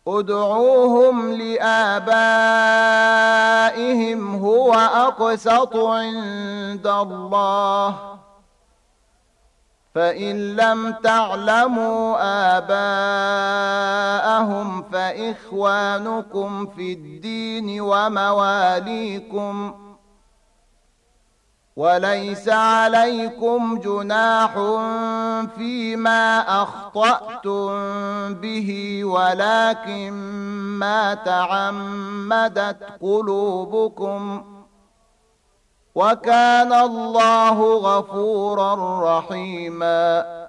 ادعوهم لآبائهم هو أقسط عند الله فإن لم تعلموا آباءهم فإخوانكم في الدين ومواليكم وليس عليكم جناح فيما أخطأتم به ولكن ما تعمدت قلوبكم وكان الله غفورا رحيما